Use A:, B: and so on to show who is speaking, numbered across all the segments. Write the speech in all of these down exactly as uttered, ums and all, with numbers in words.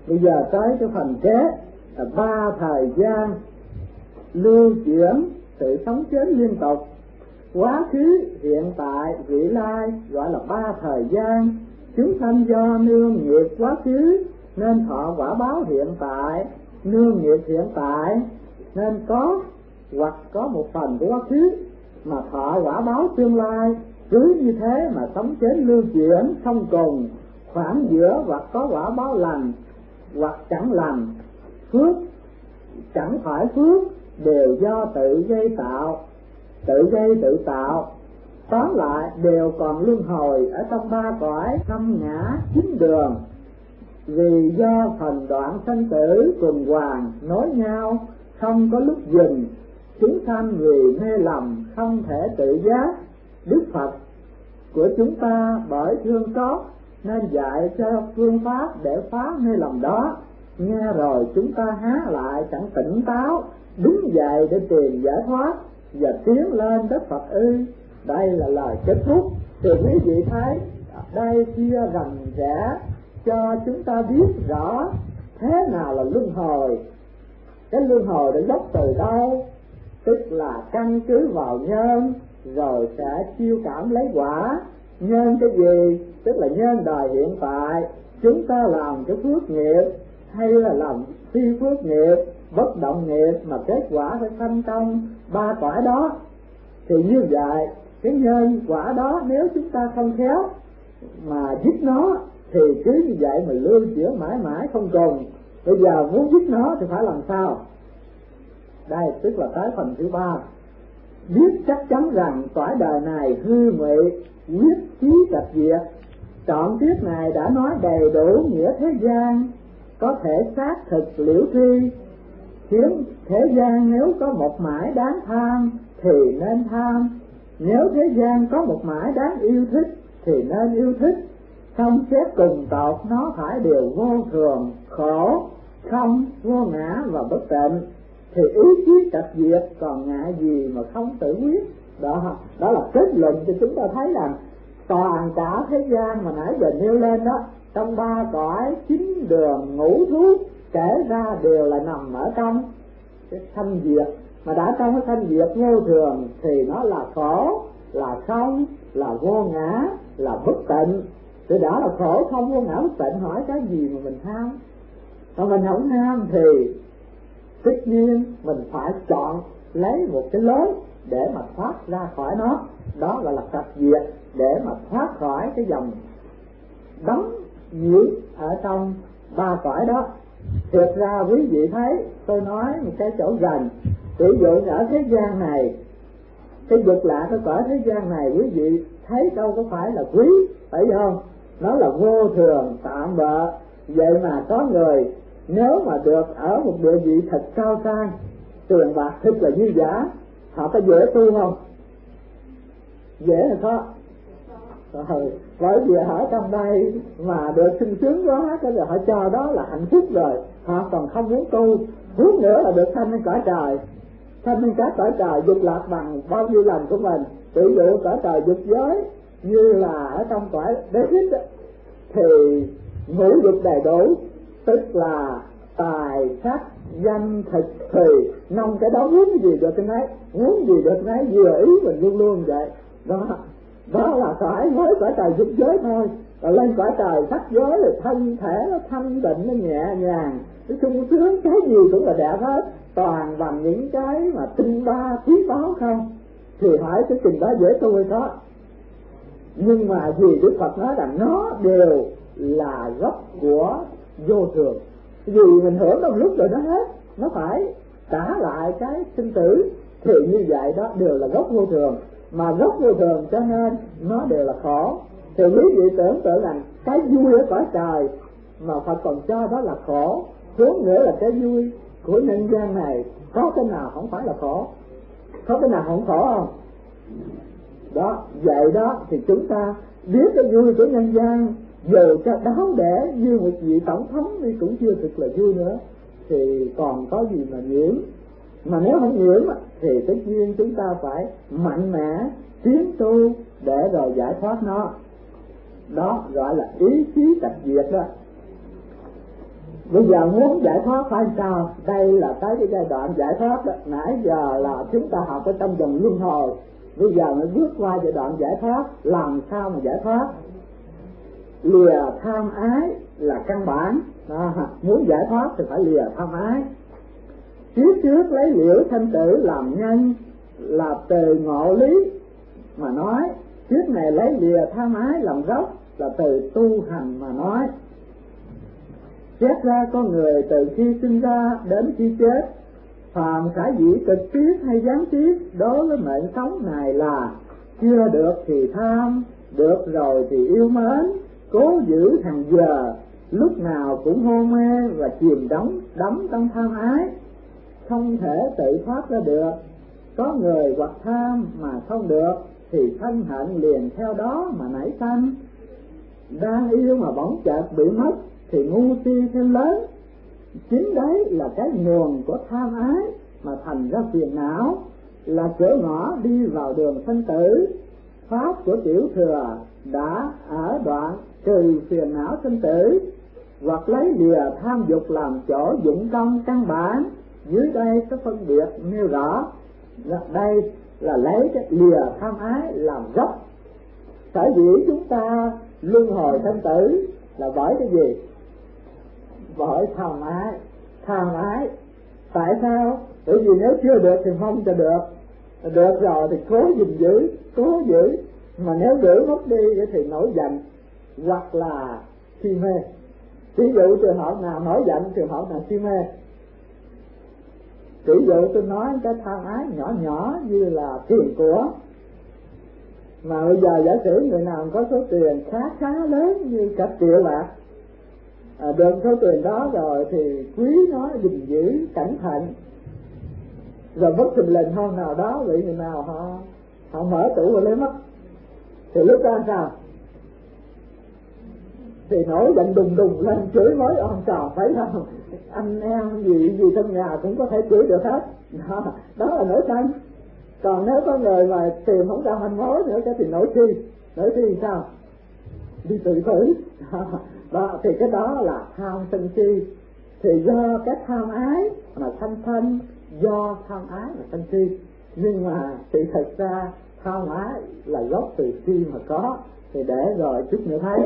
A: Bây giờ tới cái phần kế là ba thời gian lưu chuyển sự sống chết liên tục, quá khứ, hiện tại, vị lai, gọi là ba thời gian. Chúng sanh do nương nghiệp quá khứ nên thọ quả báo hiện tại, nương nghiệp hiện tại nên có hoặc có một phần của quá khứ mà thọ quả báo tương lai. Cứ như thế mà sống chết lưu chuyển không cùng, khoảng giữa hoặc có quả báo lành hoặc chẳng lành, phước chẳng phải phước đều do tự gây tạo, tự gây tự tạo. Tóm lại đều còn luân hồi ở trong ba cõi năm ngã chín đường, vì do phần đoạn sanh tử tuần hoàn nối nhau, không có lúc dừng. Chúng sanh vì mê lầm không thể tự giác. Đức Phật của chúng ta bởi thương xót nên dạy cho phương pháp để phá mê lầm đó. Nghe rồi chúng ta há lại chẳng tỉnh táo, đứng dậy để tìm giải thoát và tiến lên đất Phật ư. Đây là lời kết thúc. Thì quý vị thấy đây chia rành rẽ cho chúng ta biết rõ thế nào là luân hồi. Cái luân hồi đã gốc từ đâu? Tức là căn cứ vào nhân rồi sẽ chiêu cảm lấy quả. Nhân cái gì? Tức là nhân đời hiện tại chúng ta làm cái phước nghiệp hay là làm phi phước nghiệp, bất động nghiệp, mà kết quả phải sanh trong ba cõi đó. Thì như vậy cái nhân quả đó nếu chúng ta không khéo mà dứt nó thì cứ như vậy mà lưu chuyển mãi mãi không cùng. Bây giờ muốn dứt nó thì phải làm sao? Đây tức là tới phần thứ ba. Biết chắc chắn rằng cõi đời này hư ngụy, quyết chí trạch diệt. Trọn tiết này đã nói đầy đủ nghĩa thế gian, có thể xác thực liễu thi. Khiến thế gian nếu có một mãi đáng tham thì nên tham, nếu thế gian có một mãi đáng yêu thích thì nên yêu thích. Không xét cùng tột nó phải đều vô thường, khổ, không, vô ngã và bất tịnh. Thì ý chí trạch diệt còn ngại gì mà không tự quyết. Đó, đó là kết luận cho chúng ta thấy rằng toàn cả thế gian mà nãy giờ nêu lên đó, trong ba cõi chín đường ngũ thú kể ra đều là nằm ở trong cái sanh diệt. Mà đã trong cái sanh diệt vô thường thì nó là khổ, là không, là vô ngã, là bất tịnh. Thì đã là khổ không vô ngã bất tịnh, hỏi cái gì mà mình tham? Còn mình không tham thì tất nhiên mình phải chọn lấy một cái lối để mà thoát ra khỏi nó. Đó gọi là trạch diệt, để mà thoát khỏi cái dòng đóng nhiễm ở trong ba cõi đó. Thực ra quý vị thấy tôi nói một cái chỗ gần, ví dụ ở thế gian này, cái dục lạc cái cõi thế gian này quý vị thấy đâu có phải là quý, phải không? Nó là vô thường tạm bợ. Vậy mà có người nếu mà được ở một địa vị thật cao sang, tiền bạc thật là dư giả, họ có dễ tu không? Dễ là có. Rồi, bởi vì ở trong đây mà được sung sướng quá, cái rồi họ cho đó là hạnh phúc rồi, họ còn không muốn tu. Muốn nữa là được sanh lên cõi trời, sanh lên các cõi trời dục lạc bằng bao nhiêu lần của mình. Ví dụ cõi trời dục giới như là ở trong cõi đế thích thì ngũ dục đầy đủ, tức là tài sắc danh thực thì nông cái đó muốn gì được cái nấy, muốn gì được cái nấy, vừa ý mình luôn luôn vậy. Đó, đó là cõi mới cõi trời dục giới thôi. Rồi lên cõi trời sắc giới thì thân thể nó thanh tịnh, nó nhẹ nhàng, nó sung sướng, cái gì cũng là đẹp hết, toàn bằng những cái mà tinh ba quý báu không. Thì hỏi cái trình đó dễ tu hay có? Nhưng mà vì Đức Phật nói rằng nó đều là gốc của vô thường. Vì mình hưởng trong lúc rồi nó hết, nó phải trả lại cái sinh tử. Thì như vậy đó đều là gốc vô thường. Mà gốc vô thường cho nên nó đều là khổ. Thì quý vị tưởng tượng rằng cái vui ở cõi trời mà Phật còn cho đó là khổ, huống nữa là cái vui của nhân gian này, có cái nào không phải là khổ? Có cái nào không khổ không? Đó, vậy đó thì chúng ta biết cái vui của nhân gian dù cho đáo để như một vị tổng thống thì cũng chưa thực là vui nữa, thì còn có gì mà nhiễm. Mà nếu không nhiễm thì tất nhiên chúng ta phải mạnh mẽ tiến tu để rồi giải thoát nó. Đó gọi là ý chí trạch diệt đó. Bây giờ muốn giải thoát phải sao? Đây là tới cái giai đoạn giải thoát đó. Nãy giờ là chúng ta học ở trong vòng luân hồi, bây giờ mới bước qua giai đoạn giải thoát. Làm sao mà giải thoát? Lìa tham ái là căn bản đó. Muốn giải thoát thì phải lìa tham ái. Trước trước lấy liễu sanh tử làm nhân là từ ngộ lý mà nói, trước này lấy lìa tham ái làm gốc là từ tu hành mà nói. Xét ra con người từ khi sinh ra đến khi chết, phàm khả dĩ trực tiếp hay gián tiếp đối với mệnh sống này là chưa được thì tham, được rồi thì yêu mến, cố giữ hàng giờ, lúc nào cũng hôn mê và chìm đắm đắm trong tham ái, không thể tự thoát ra được. Có người hoặc tham mà không được thì thân hận liền theo đó mà nảy sanh. Đang yêu mà bỗng chợt bị mất thì ngu si thêm lớn. Chính đấy là cái nguồn của tham ái mà thành ra phiền não, là cửa ngõ đi vào đường sanh tử. Pháp của tiểu thừa đã ở đoạn trừ phiền não sanh tử, hoặc lấy lìa tham dục làm chỗ dụng công căn bản. Dưới đây có phân biệt nêu rõ. Đây là lấy cái lìa tham ái làm gốc. Sở dĩ chúng ta luân hồi sanh tử là bởi cái gì? Bởi tham ái. Tham ái tại sao? Bởi vì nếu chưa được thì mong cho được, được rồi thì cố gìn giữ, cố giữ, mà nếu giữ mất đi thì nổi giận hoặc là si mê. Ví dụ trường hợp nào nổi giận, trường hợp nào si mê. Ví dụ tôi nói cái tham ái nhỏ nhỏ như là tiền của, mà bây giờ giả sử người nào có số tiền khá khá lớn như cả triệu bạc, à, được số tiền đó rồi thì quý nó, gìn giữ cẩn thận, rồi bất thình lình hôm nào đó bị người nào họ họ mở tủ và lấy mất, thì lúc đó sao? Thì nổi giận đùng đùng lên chửi mới ông trò, phải không? Anh em gì gì trong nhà cũng có thể chửi được hết. Đó, đó là nổi sân. Còn nếu có người mà tìm không ra manh mối nữa thì nổi thi. Nổi thi sao? Đi tự tử. Đó, đó, thì cái đó là tham sân si. Thì do cái tham ái mà sanh thân, do tham ái mà sanh si. Nhưng mà thì thật ra tham ái là gốc từ si mà có. Thì để rồi chút nữa thấy.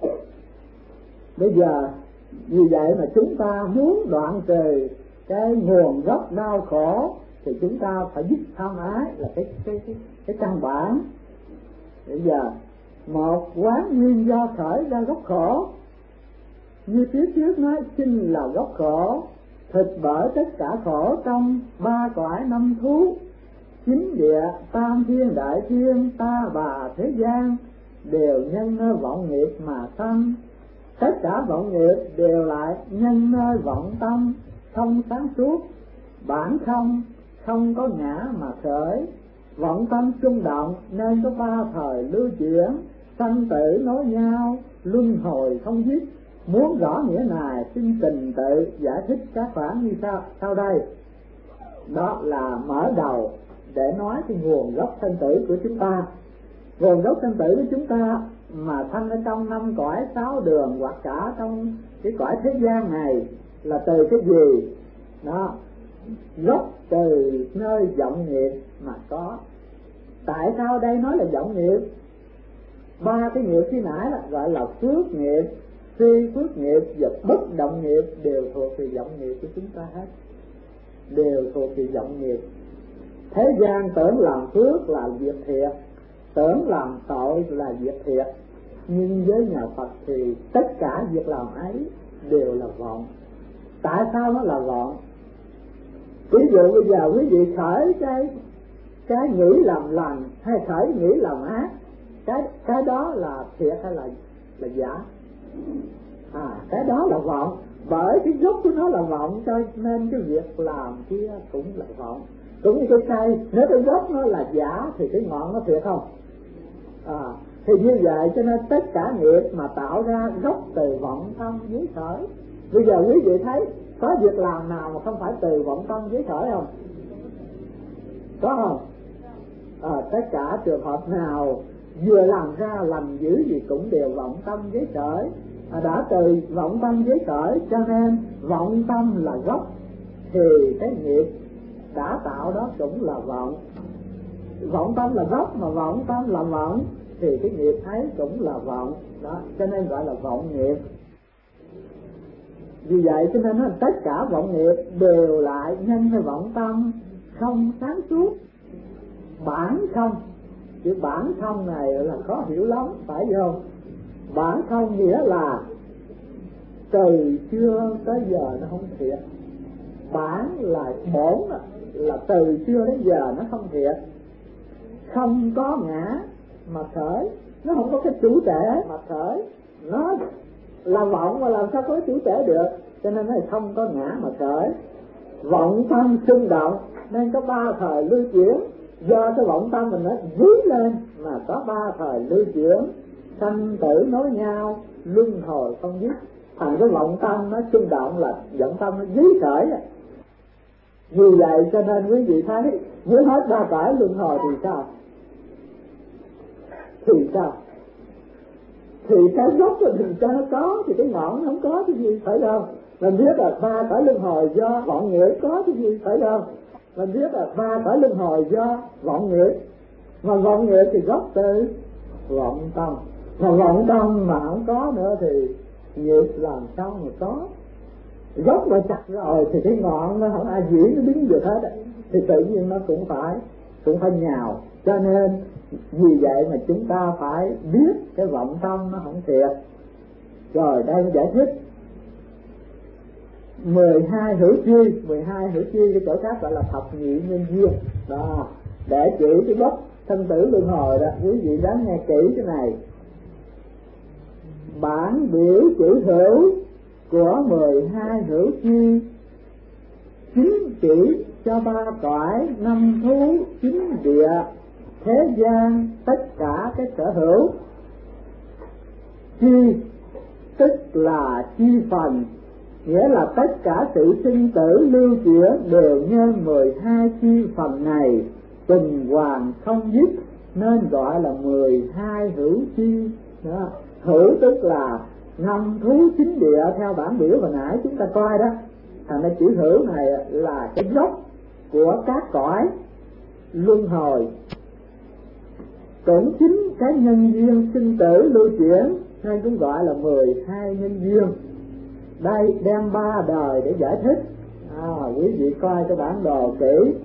A: Bây giờ vì vậy mà chúng ta muốn đoạn trừ cái nguồn gốc đau khổ thì chúng ta phải dứt tham ái là cái cái cái, cái căn bản. Bây giờ một quán nguyên do khởi ra gốc khổ, như phía trước nói sinh là gốc khổ, thực bởi tất cả khổ trong ba cõi năm thú, chính địa tam thiên đại thiên ta bà thế gian đều nhân nơi vọng nghiệp mà sanh. Tất cả vọng nghiệp đều lại nhân nơi vọng tâm không sáng suốt, bản không không có ngã mà khởi. Vọng tâm xung động nên có ba thời lưu chuyển, sanh tử nối nhau, luân hồi không dứt. Muốn rõ nghĩa này xin trình tự giải thích các khoản như sau sau đây. Đó là mở đầu để nói cái nguồn gốc sanh tử của chúng ta. Nguồn gốc sanh tử của chúng ta mà sanh ở trong năm cõi sáu đường hoặc cả trong cái cõi thế gian này là từ cái gì? Đó, gốc từ nơi vọng nghiệp mà có. Tại sao đây nói là vọng nghiệp? Ba cái nghiệp khi nãy là gọi là phước nghiệp, phi phước nghiệp và bất động nghiệp đều thuộc về vọng nghiệp của chúng ta hết, đều thuộc về vọng nghiệp. Thế gian tưởng làm phước là việc thiệt, tưởng làm tội là việc thiệt, nhưng với nhà Phật thì tất cả việc làm ấy đều là vọng. Tại sao nó là vọng? Ví dụ bây giờ quý vị khởi cái cái nghĩ làm lành hay khởi nghĩ làm ác, cái cái đó là thiệt hay là là giả? À, cái đó là vọng. Bởi cái gốc của nó là vọng cho nên cái việc làm kia cũng là vọng. Cũng như cái cây, nếu cái gốc nó là giả thì cái ngọn nó thiệt không? À, thì như vậy cho nên tất cả nghiệp mà tạo ra gốc từ vọng tâm dưới khởi. Bây giờ quý vị thấy có việc làm nào mà không phải từ vọng tâm dưới khởi không? Có không? À, tất cả trường hợp nào vừa làm ra lành dữ gì cũng đều vọng tâm dưới khởi. đã từ vọng tâm với khởi, cho nên vọng tâm là gốc, thì cái nghiệp đã tạo đó cũng là vọng. Vọng tâm là gốc mà vọng tâm là vọng, thì cái nghiệp ấy cũng là vọng đó, cho nên gọi là vọng nghiệp. Vì vậy cho nên tất cả vọng nghiệp đều lại nhân với vọng tâm không sáng suốt. Bản không, chữ bản không này là khó hiểu lắm, phải không? Bản không nghĩa là từ xưa tới giờ nó không thiệt. Bản là bổn, là từ xưa đến giờ nó không thiệt. Không có ngã mà khởi, nó không có cái chủ thể mà khởi, nó là vọng mà làm sao có chủ thể được, cho nên nó không có ngã mà khởi. Vọng tâm xung động nên có ba thời lưu chuyển, do cái vọng tâm mình nó dí lên mà có ba thời lưu chuyển, sanh tử nối nhau, luân hồi không dứt. Thành cái vọng tâm nó xung động là vọng tâm nó dí khởi. Vì vậy cho nên quý vị thấy nếu hết ba cõi luân hồi thì sao? Thì sao? Thì cái gốc là mình cho nó có, thì cái ngọn nó không có thì gì, phải không? Mình biết là ba cõi luân hồi do vọng nghiệp có thì gì, phải không? Mình biết là ba cõi luân hồi do vọng nghiệp, mà vọng nghiệp thì gốc từ vọng tâm, mà vọng tâm mà không có nữa thì nghiệp làm sao mà có? Gốc mà chặt rồi thì cái ngọn nó không ai diễn nó đứng được hết, thì tự nhiên nó cũng phải cũng phải nhào. Cho nên vì vậy mà chúng ta phải biết cái vọng tâm nó không thiệt. Rồi đây giải thích mười hai hữu chi, mười hai hữu chi cái chỗ khác gọi là thập nhị nhân duyên đó, để chỉ cái gốc thân tử luân hồi đó. Quý vị đáng nghe kỹ cái này. Bản biểu chữ hữu của mười hai hữu chi chính chỉ cho ba cõi năm thú chín địa thế gian tất cả cái sở hữu. Chi tức là chi phần, nghĩa là tất cả sự sinh tử lưu chuyển đều nhân mười hai chi phần này, tuần hoàn không dứt, nên gọi là mười hai hữu chi đó. Hữu tức là năm thú chín địa theo bản biểu hồi nãy chúng ta coi đó. Thành ra chữ hữu này là cái gốc của các cõi luân hồi, cũng chính cái nhân duyên sinh tử lưu chuyển nên cũng gọi là mười hai nhân duyên. Đây đem ba đời để giải thích. À, quý vị coi cái bản đồ kỹ.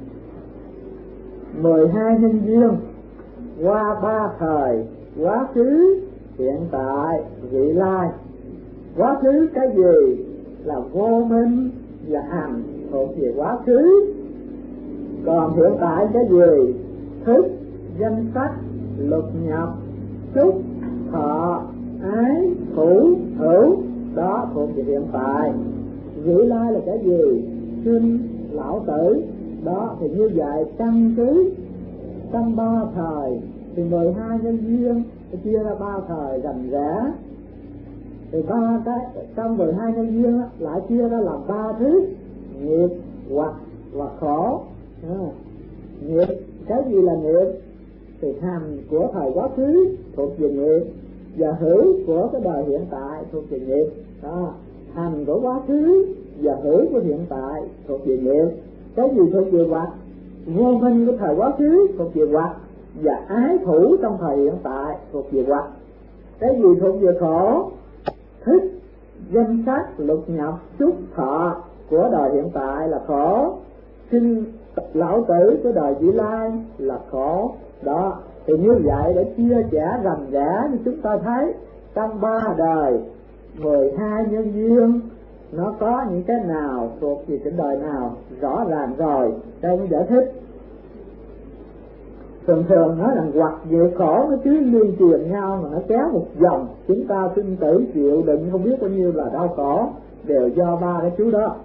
A: mười hai nhân duyên qua ba thời: quá khứ, hiện tại, vị lai. Quá khứ cái gì? Là vô minh và hành, thuộc về quá khứ. Còn hiện tại cái gì? Thức, danh sắc, lục nhập, xúc, thọ, ái, thủ, hữu, đó thuộc về hiện tại. Vị lai là cái gì? Sinh, lão tử, đó thì như vậy căn cứ trong ba thời thì mười hai nhân duyên chia ra ba thời rành rẽ. Thì ba cái trong mười hai nhân duyên lại chia ra làm ba thứ: nghiệp, hoặc và khổ. À, nghiệp, cái gì là nghiệp? Thì hành của thời quá khứ thuộc về nghiệp, và hữu của cái đời hiện tại thuộc về nghiệp. Đó, hành của quá khứ và hữu của hiện tại thuộc về nghiệp. Cái gì thuộc về hoặc? Vô minh của thời quá khứ thuộc về hoặc, và ái thủ trong thời hiện tại thuộc về hoặc. Cái gì thuộc về khổ? Thức, danh sắc, lục nhập, xúc, thọ của đời hiện tại là khổ, sinh lão tử của đời vị lai là khổ. Đó, thì như vậy để chia sẻ rành rẽ như chúng ta thấy trong ba đời mười hai nhân duyên nó có những cái nào thuộc về cái đời nào rõ ràng rồi. Đây mới giải thích. Thường thường nói rằng hoặc về khổ nó cứ liên truyền nhau mà nó kéo một vòng, chúng ta sinh tử chịu đựng không biết bao nhiêu là đau khổ, đều do ba cái chú đó.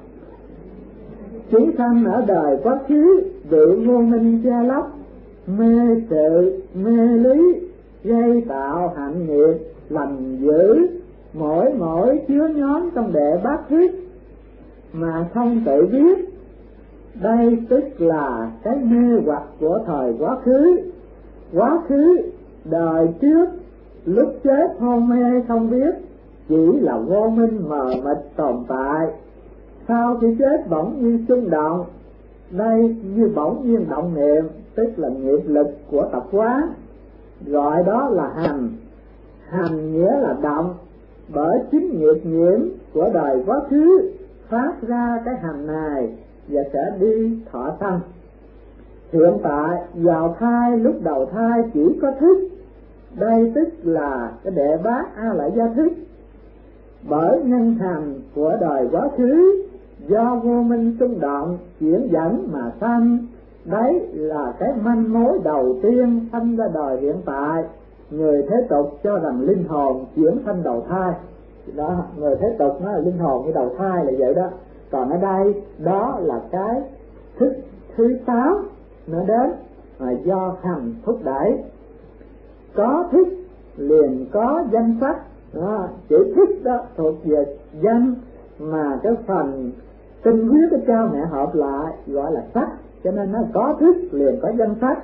A: Chúng sanh ở đời quá khứ bị vô minh che lấp, mê sự mê lý, gây tạo hạnh nghiệp lành dữ, mỗi mỗi chứa nhóm trong đệ bát thức mà không tự biết. Đây tức là cái mê hoặc của thời quá khứ. Quá khứ đời trước lúc chết hôn mê không biết, chỉ là vô minh mờ mịt tồn tại. Sau khi chết bỗng nhiên xung động, đây như bỗng nhiên động niệm, tức là nghiệp lực của tập quán, gọi đó là hành. Hành nghĩa là động, bởi chính nghiệp nhiễm của đời quá khứ phát ra cái hành này và sẽ đi thọ sanh. Hiện tại vào thai, lúc đầu thai chỉ có thức, đây tức là cái đệ bát a lại gia thức. Bởi nhân hành của đời quá khứ do vô minh xung động chuyển dẫn mà sanh, đấy là cái manh mối đầu tiên sanh ra đời hiện tại. Người thế tục cho rằng linh hồn chuyển sanh đầu thai đó, người thế tục nói là linh hồn như đầu thai là vậy đó. Còn ở đây đó là cái thức thứ sáu nó đến mà do hành thúc đẩy. Có thức liền có danh sắc đó, chữ thức đó thuộc về danh, mà cái phần tinh huyết của cha mẹ hợp lại gọi là sắc, cho nên nó có thức liền có danh sắc.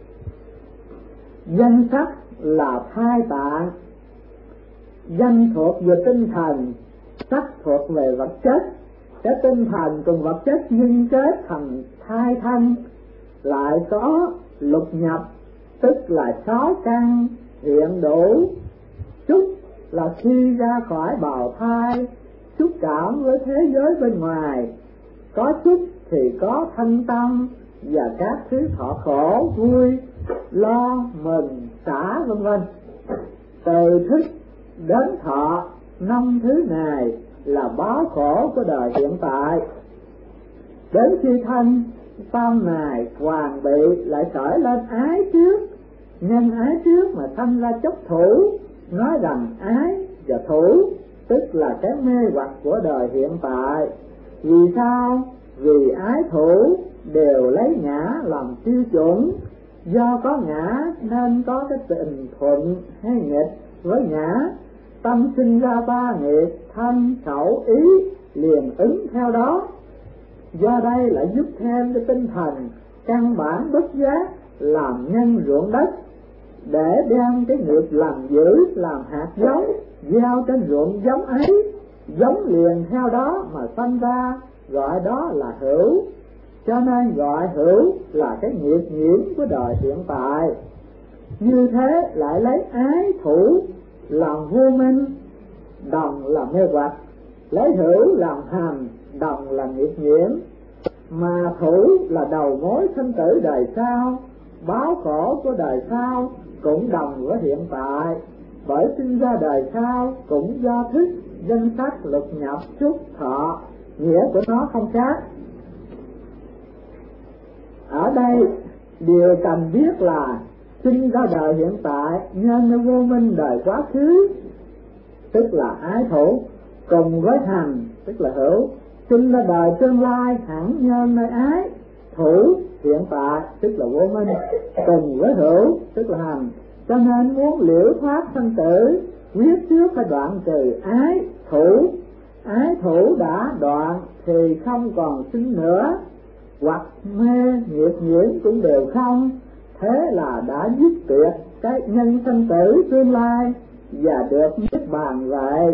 A: Danh sắc là thai tạng, danh thuộc về tinh thần, sắc thuộc về vật chất. Cái tinh thần cùng vật chất nhưng kết thành thai thân, lại có lục nhập, tức là sáu căn hiện đủ. Chút là khi ra khỏi bào thai, xúc cảm với thế giới bên ngoài. Có chút thì có thân tâm và các thứ thọ khổ, vui, lo, mừng, xả vân vân. Từ thức đến thọ, năm thứ này là báo khổ của đời hiện tại. Đến khi thân tâm này hoàn bị lại khởi lên ái trước, nhân ái trước mà sanh ra chấp thủ, nói rằng ái và thủ tức là cái mê hoặc của đời hiện tại. Vì sao? Vì ái thủ đều lấy ngã làm tiêu chuẩn, do có ngã nên có cái tình thuận hay nghịch với ngã, tâm sinh ra ba nghiệp thân khẩu ý liền ứng theo đó. Do đây lại giúp thêm cái tinh thần căn bản bất giác làm nhân ruộng đất, để đem cái nghiệp làm dữ làm hạt giống gieo trên ruộng giống ấy, giống liền theo đó mà sanh ra, gọi đó là hữu. Cho nên gọi hữu là cái nghiệp nhiễm của đời hiện tại. Như thế lại lấy ái thủ làm vô minh, đồng là mê hoặc, lấy hữu làm hành, đồng là nghiệp nhiễm. Mà thủ là đầu mối sinh tử đời sau, báo khổ của đời sau cũng đồng với hiện tại. Bởi sinh ra đời sau cũng do thức, danh sắc, lục nhập, xúc, thọ, nghĩa của nó không khác. Ở đây điều cần biết là sinh ra đời hiện tại nhân vô minh đời quá khứ, tức là ái thủ, cùng với hành tức là hữu. Sinh ra đời tương lai hẳn nhân nơi ái, thủ hiện tại tức là vô minh, cùng với hữu tức là hành. Cho nên muốn liễu thoát sanh tử, quyết trước phải đoạn trừ ái thủ. Ái thủ đã đoạn thì không còn sinh nữa, hoặc mê nghiệp nhiễm cũng đều không. Thế là đã dứt tuyệt cái nhân sanh tử tương lai và được niết bàn vậy.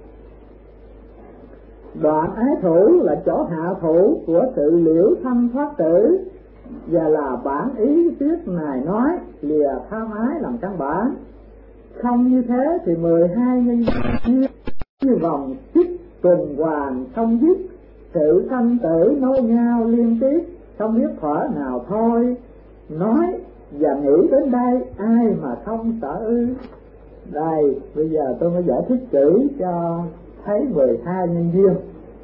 A: Đoạn ái thủ là chỗ hạ thủ của sự liễu sanh thoát tử, và là bản ý tiết này nói lìa tham ái làm căn bản. Không như thế thì mười hai nhân duyên như vòng xích tuần hoàn không dứt, sự sanh tử nối nhau liên tiếp không biết thuở nào thôi. Nói và nghĩ đến đây ai mà không sợ ư? Đây bây giờ tôi mới giải thích kỹ cho thấy mười hai nhân duyên.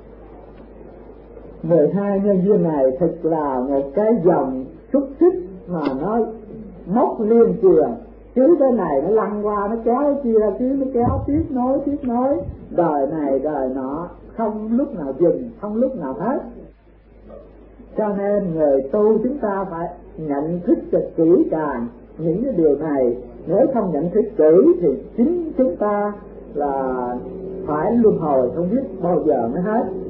A: Mười hai nhân duyên này thật là một cái dòng xúc xích mà nó móc liên truyền, chứ cái này nó lăn qua nó kéo cái kia, chứ nó kéo tiếp nối tiếp nối, đời này đời nọ không lúc nào dừng, không lúc nào hết. Cho nên người tu chúng ta phải nhận thức thật kỹ càng những cái điều này. Nếu không nhận thức kỹ thì chính chúng ta là phải luân hồi không biết bao giờ mới hết.